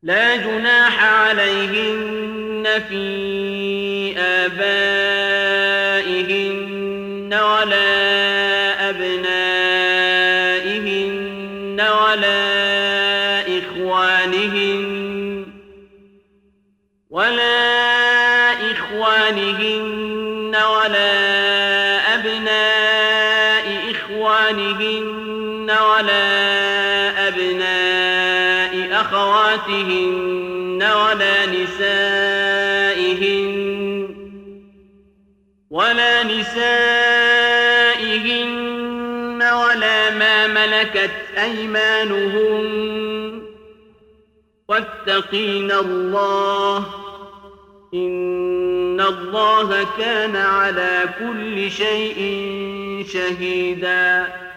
لا جناح عليهن في آبائهن ولا أبنائهن ولا إخوانهن ولا أبناء إخوانهن ولا أبناء أخواتهن ولا نسائهن ولا ما ملكت أيمانهن واتقين الله إن الله كان على كل شيء شهيدا.